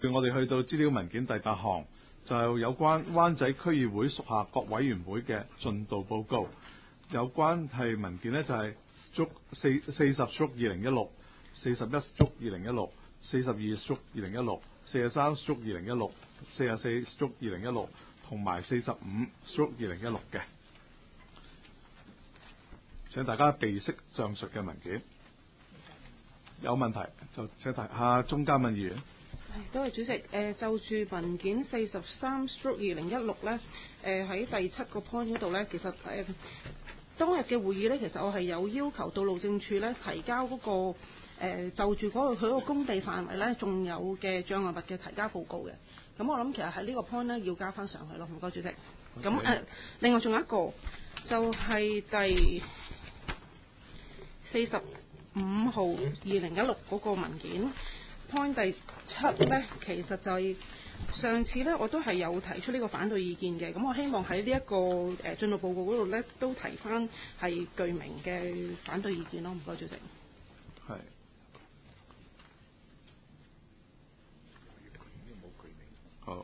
我哋去到資料文件第8項，就有關灣仔區議會屬下各委員會嘅進度報告。有關係文件呢，就係40/2016、41/2016、42/2016、43/2016、44/2016同埋45/2016嘅。請大家備悉上述嘅文件。有問題就請提下鍾嘉敏議員。 多謝主席。就住文件43/2016咧，喺第7個 point 嗰度咧，其實當日嘅會議咧，其實我係有要求到路政署咧提交嗰個就住嗰個佢個工地範圍咧，仲有嘅障礙物嘅提交報告嘅。咁我諗其實喺呢個 point 咧要加翻上去咯。唔該主席。咁另外仲有一個就係第45號2016嗰個文件 point 第7咧，其實就係上次咧我都係有提出呢個反對意見嘅。咁我希望喺呢一個進度報告嗰度咧都提翻係具名嘅反對意見咯。唔該主席。 係。好。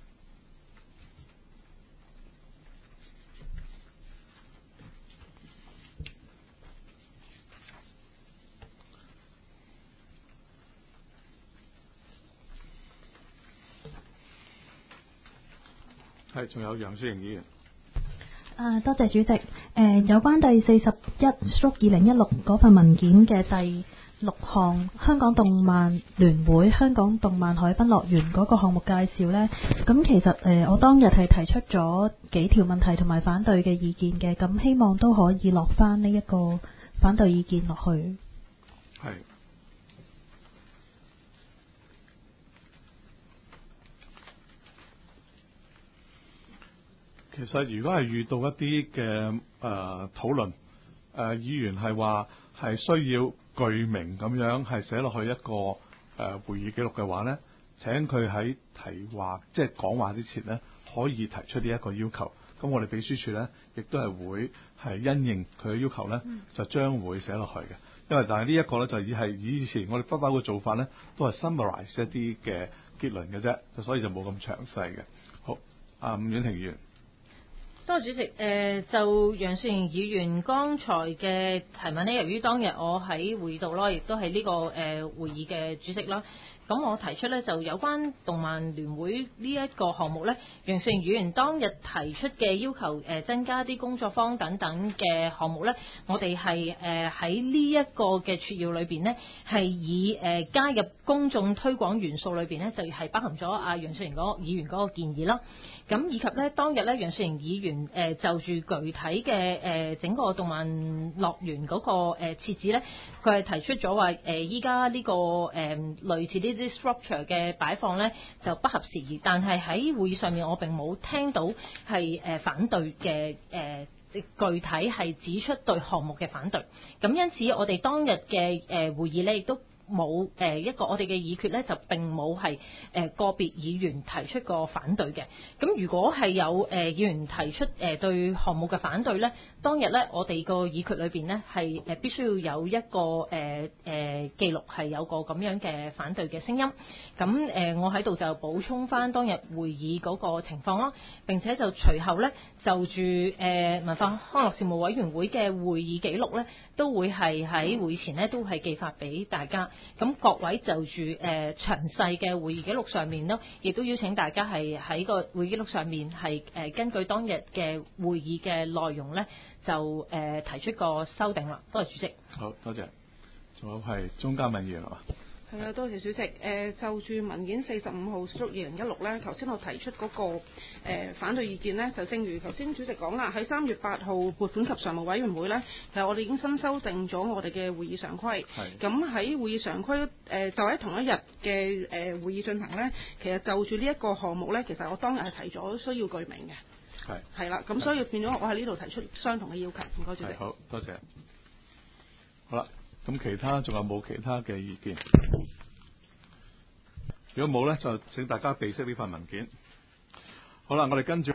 係，仲有楊雪盈議員。 多謝主席。有關第41/2016嗰份文件嘅第6項，香港動漫聯會香港動漫海濱樂園嗰個項目介紹呢，咁其實我當日係提出咗幾條問題同埋反對嘅意見嘅，咁希望都可以落翻呢一個反對意見落去。 係。其實如果係遇到一啲嘅討論，議員係話係需要具名咁樣係寫落去一個會議記錄嘅話呢，請佢喺提話即係講話之前呢，可以提出呢一個要求。咁我哋秘書處呢，亦都係會係因應佢嘅要求呢，就將會寫落去嘅。因為但係呢一個呢，就以前我哋不嬲嘅做法呢，都係 summarize 一啲嘅結論嘅啫，所以就冇咁詳細嘅。好，伍婉婷議員。 多謝主席。就楊雪盈議員剛才嘅提問呢，由於當日我喺會議度咯，亦都係呢個會議嘅主席啦。咁我提出呢，就有關動漫聯會呢一個項目呢，楊雪盈議員當日提出嘅要求增加啲工作坊等等嘅項目呢，我哋係喺呢一個嘅撮要裏邊呢，係以加入公眾推廣元素裏邊呢，就係包含咗楊雪盈議員嗰個建議啦。咁以及呢，當日呢，楊雪盈議員就住具體嘅整個動漫樂園嗰個設置呢，佢係提出咗話依家呢個類似呢啲 structure 嘅擺放呢就不合時宜，但係喺會議上面我並冇聽到係反對嘅具體係指出對項目嘅反對。咁因此我哋當日嘅會議呢亦都冇一個我哋嘅議決呢，就並冇係個別議員提出過反對嘅。咁如果係有議員提出對項目嘅反對呢，當日呢，我哋個議決裏邊呢，係必須要有一個記錄係有個咁樣嘅反對嘅聲音。咁我喺度就補充翻當日會議嗰個情況啦。並且就隨後呢，就住文化康樂事務委員會嘅會議記錄呢，都會係喺會前呢，都係寄發俾大家。咁各位就住詳細嘅會議記錄上面呢，亦都邀請大家係喺個會議記錄上面係根據當日嘅會議嘅內容呢，就提出個修訂啦。多謝主席。 好，多謝。仲有係鍾嘉敏議員係嘛？ 係啊，多謝主席。就住文件45號/2016咧，頭先我提出嗰個反對意見呢，就正如頭先主席講啦，喺3月8號撥款及常務委員會呢，其實我哋已經新修訂咗我哋嘅會議常規。咁喺會議常規就喺同一日嘅會議進行呢，其實就住呢一個項目呢，其實我當日係提咗需要具名嘅。係啦，咁所以變咗我喺呢度提出相同嘅要求。唔該主席。 好，多謝。好啦。咁其他仲有冇其他嘅意見？如果冇呢，就請大家備悉呢份文件。好啦，我哋跟住。